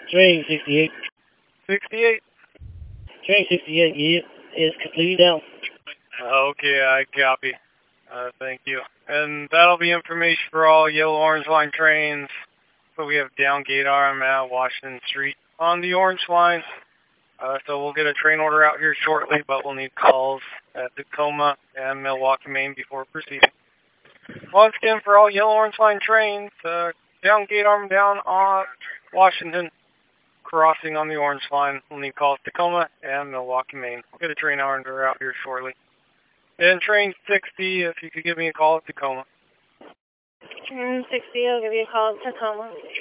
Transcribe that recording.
Train 68. 68? Train 68, yeah, is completely down. Okay, I copy. Thank you. And that'll be information for all yellow orange line trains. So we have down gate arm at Washington Street on the orange line. So we'll get a train order out here shortly, but we'll need calls at Tacoma and Milwaukee, Maine before proceeding. Once again, for all yellow orange line trains, down gate arm down on Washington, crossing on the orange line. We'll need calls Tacoma and Milwaukee, Maine. We'll get a train order out here shortly. And train 60, if you could give me a call at Tacoma. Train 60, I'll give you a call at Tacoma.